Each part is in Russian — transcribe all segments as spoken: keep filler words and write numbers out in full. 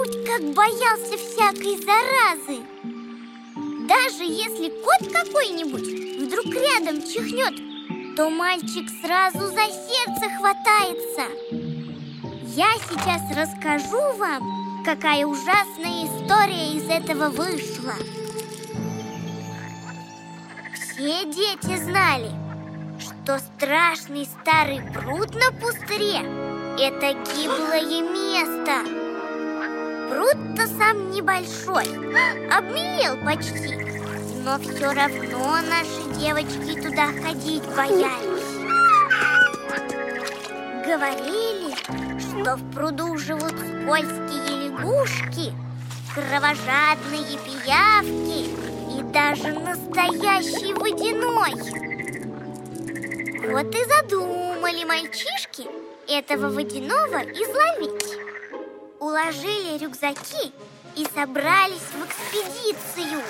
как боялся всякой заразы. Даже если кот какой-нибудь вдруг рядом чихнет, то мальчик сразу за сердце хватается. Я сейчас расскажу вам, какая ужасная история из этого вышла. Все дети знали, что страшный старый пруд на пустыре – это гиблое место. Пруд-то сам небольшой, обмелел почти, но все равно наши девочки туда ходить боялись. Говорили, что в пруду живут скользкие лягушки, кровожадные пиявки и даже настоящий водяной. Вот и задумали мальчишки этого водяного изловить. Уложили рюкзаки и собрались в экспедицию.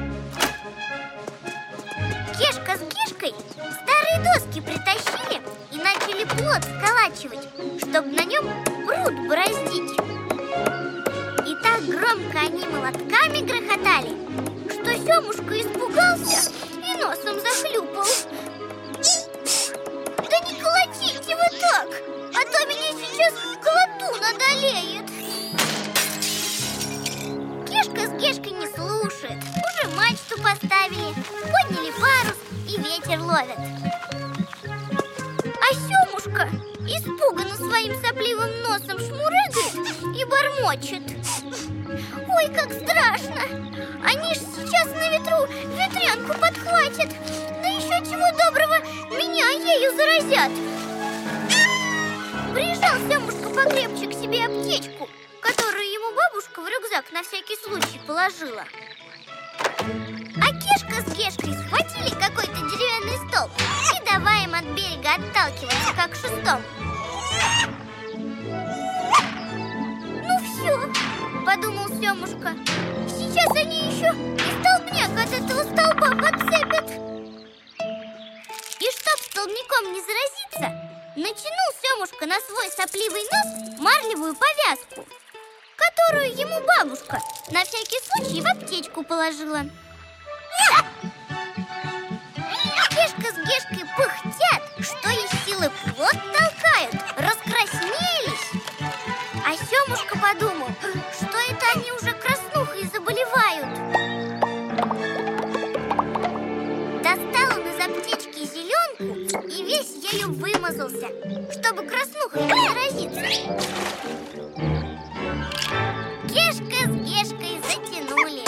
Кешка с Гешкой старые доски притащили и начали плот сколачивать, чтобы на нем пруд бороздить. И так громко они молотками грохотали, что Семушка испугался и носом захлюпал. Да не колотите вы так, а то меня сейчас колотун одолеет. Кешка с Гешкой не слушает, уже мачту поставили, подняли парус и ветер ловят. А Семушка испуганно своим сопливым носом шмурыгает и бормочет: ой, как страшно! Они ж сейчас на ветру ветрянку подхватят, да еще чего доброго меня ею заразят. Прижал Семушка покрепче к себе аптечку, которую ему бабушка в рюкзак на всякий случай положила. А Кешка с Гешкой схватили какой-то деревянный столб и давай им от берега отталкиваться, как шестом. Ну все, подумал Семушка, сейчас они еще и столбняк от этого столба подцепят. И чтоб столбняком не заразиться, натянул Семушка на свой сопливый нос марлевую повязку, которую ему бабушка на всякий случай в аптечку положила. Кешка с Гешкой пыхтят, что из силы плот толкают, раскраснелись. А Семушка подумал, что это они уже краснухой заболевают. Достал он из аптечки зеленку и весь ею вымазался, чтобы краснухой не заразиться. Кешка с Гешкой затянули.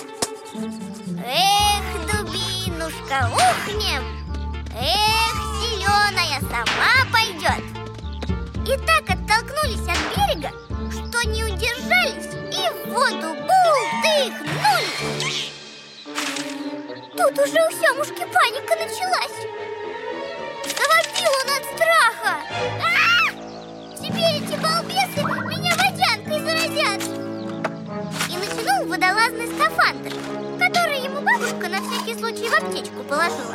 Эх, дубинушка, ухнем! Эх, зеленая сама пойдет! И так оттолкнулись от берега, что не удержались и в воду бултыхнули. Тут уже у Семушки паника началась. Завопил он от страха. А-а-а! Теперь эти балбесы меня водянкой заразят. И натянул водолазный скафандр, который ему бабушка на всякий случай в аптечку положила.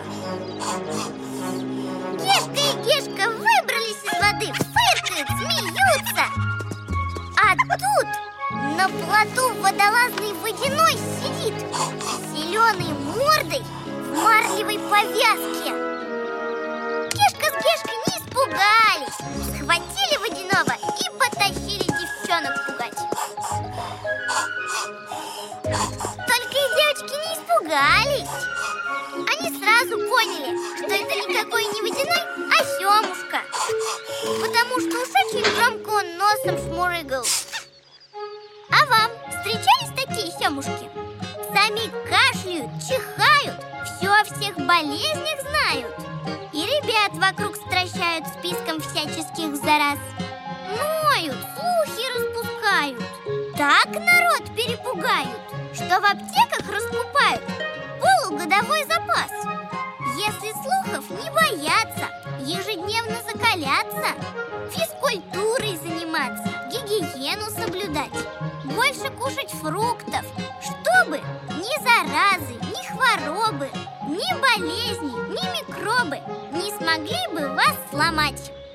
Кешка и Гешка выбрались из воды, фыркают, смеются. А тут на плоту водолазный водяной сидит с зеленой мордой в марлевой повязке. Кешка с Гешкой не испугались, схватили водяного и потащили девчонок пугать. Только и девочки не испугались. Они сразу поняли, что это никакой не водяной, а Семушка, потому что уж очень громко он носом шмурыгал. А вам встречались такие Семушки? Сами кашляют, чихают, все о всех болезнях знают. И ребят вокруг стращают списком всяческих зараз. Ноют, слухи распускают. Так народ перепугают, что в аптеках раскупают полугодовой запас. Если слухов не бояться, ежедневно закаляться, физкультурой заниматься, гигиену соблюдать, больше кушать фруктов, чтобы ни заразы, ни хворобы, ни болезни, ни микробы не смогли бы вас сломать.